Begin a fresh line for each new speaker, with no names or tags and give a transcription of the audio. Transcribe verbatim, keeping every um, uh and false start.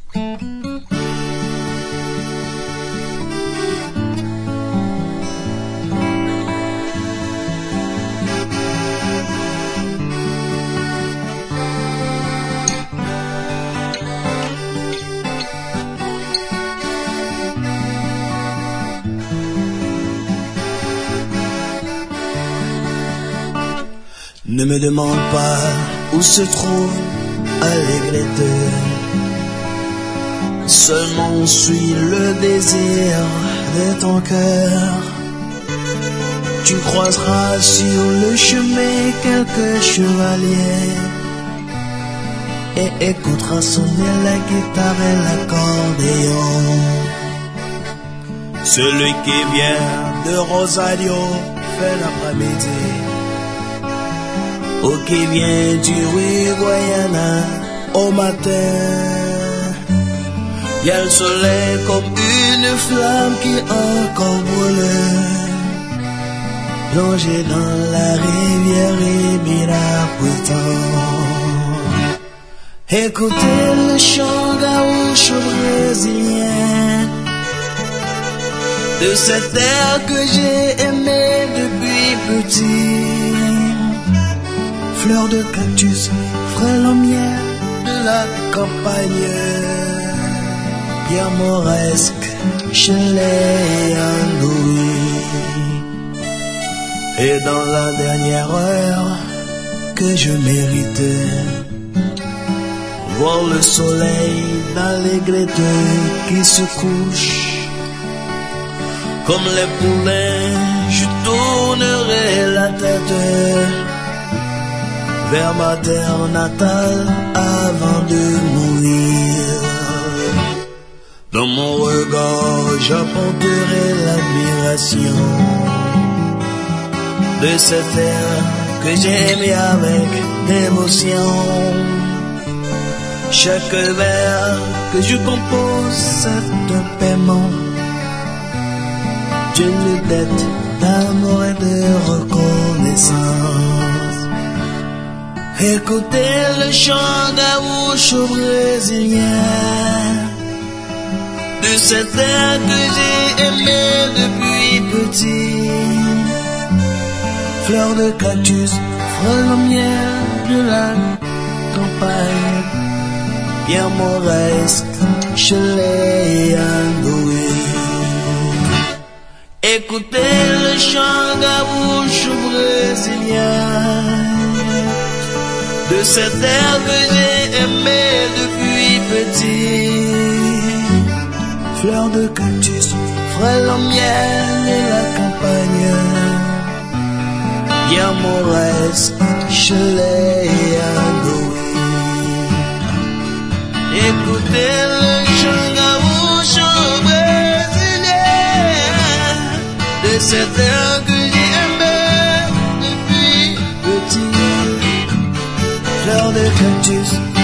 Ne me demande pas où se trouve Allégrette. Seulement suis le désir de ton cœur. Tu croiseras sur le chemin quelques chevaliers et écouteras sonner la guitare et l'accordéon. Celui qui vient de Rosario fait l'après-midi, ou qui vient du Uruguayana au matin. Y a le soleil comme une flamme qui encore brûle, plongé dans la rivière Ibirapuita. Écoutez le chant gauche brésilien de cette terre que j'ai aimée depuis petit. Fleurs de cactus, frêle en miel de la campagne, Pierre Mauresque, Shelley et Louis. Et dans la dernière heure que je méritais, voir le soleil d'Allégrette qui se couche. Comme les poulains, je tournerai la tête vers ma terre natale avant de mourir. Dans mon regard, j'apporterai l'admiration de cette terre que j'aimais avec dévotion. Chaque vers que je compose, c'est un paiement d'une dette d'amour et de reconnaissance. Écoutez le chant gaucho brésilien de cette terre que j'ai aimée depuis petit. Fleurs de cactus, frêle au miel de la campagne, Pierre Mauresque, Shelley et Louis. Écoutez le chant gaucho brésilien de cette terre que j'ai aimée depuis petit. Fleurs de cactus, frêle en miel et la campagne, Pierre Mauresque, Shelley et Louis. Écoutez le chant gaucho brésilien de cette terre que j'ai aimée depuis petit. Fleurs de cactus,